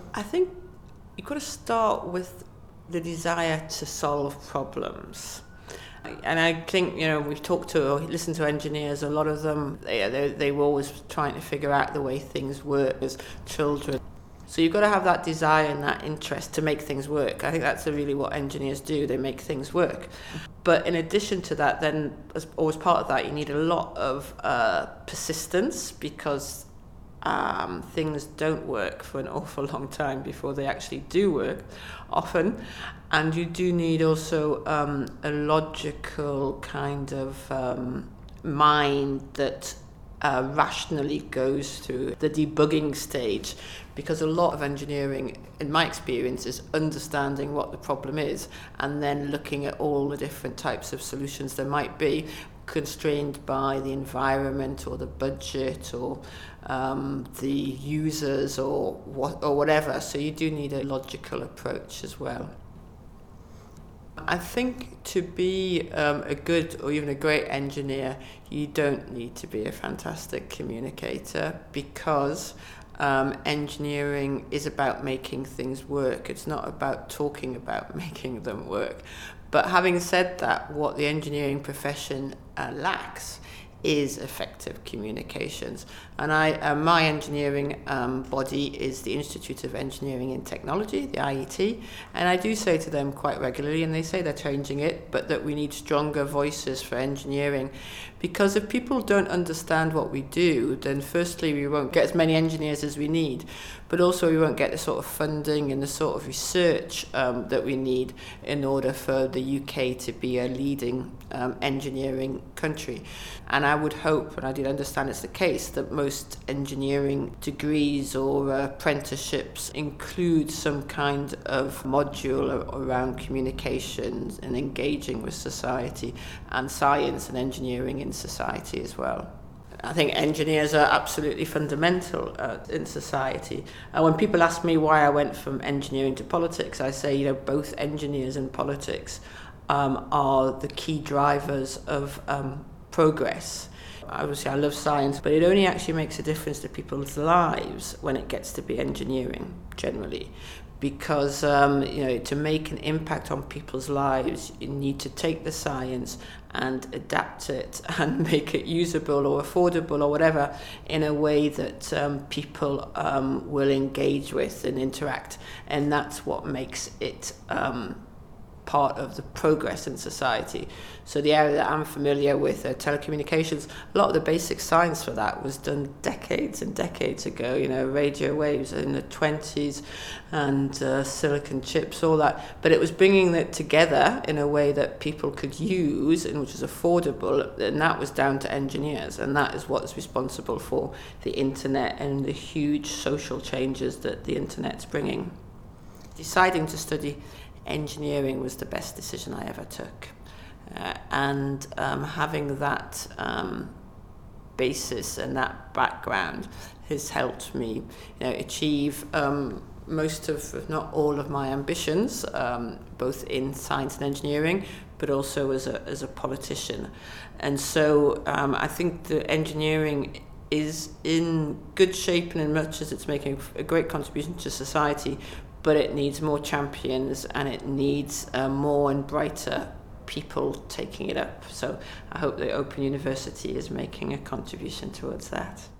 I think you've got to start with the desire to solve problems. And I think, we've talked to or listened to engineers, a lot of them, they were always trying to figure out the way things work as children. So you've got to have that desire and that interest to make things work. I think that's really what engineers do, they make things work. But in addition to that, then, as always part of that, you need a lot of persistence, because things don't work for an awful long time before they actually do work, often. And you do need also a logical kind of mind that rationally goes through the debugging stage, because a lot of engineering, in my experience, is understanding what the problem is and then looking at all the different types of solutions there might be, constrained by the environment or the budget or the users or whatever. So you do need a logical approach as well. I think to be a good or even a great engineer, you don't need to be a fantastic communicator, because engineering is about making things work. It's not about talking about making them work. But having said that, what the engineering profession lacks is effective communications. And my engineering body is the Institute of Engineering and Technology, the IET, and I do say to them quite regularly, and they say they're changing it, but that we need stronger voices for engineering, because if people don't understand what we do, then firstly we won't get as many engineers as we need, but also we won't get the sort of funding and the sort of research that we need in order for the UK to be a leading engineering country. And I would hope, and I did understand it's the case, that most engineering degrees or apprenticeships include some kind of module around communications and engaging with society, and science and engineering in society as well. I think engineers are absolutely fundamental in society. And when people ask me why I went from engineering to politics, I say, both engineers and politics are the key drivers of progress. Obviously, I love science, but it only actually makes a difference to people's lives when it gets to be engineering, generally. Because, to make an impact on people's lives, you need to take the science and adapt it and make it usable or affordable or whatever in a way that people will engage with and interact. And that's what makes it part of the progress in society. So the area that I'm familiar with, telecommunications, a lot of the basic science for that was done decades and decades ago, radio waves in the 20s and silicon chips, all that. But it was bringing it together in a way that people could use and which was affordable, and that was down to engineers, and that is what's responsible for the internet and the huge social changes that the internet's bringing. Deciding to study engineering was the best decision I ever took. And having that basis and that background has helped me achieve most of, if not all of my ambitions, both in science and engineering, but also as a politician. And so I think that engineering is in good shape, and in much as it's making a great contribution to society, but it needs more champions, and it needs more and brighter people taking it up. So I hope that Open University is making a contribution towards that.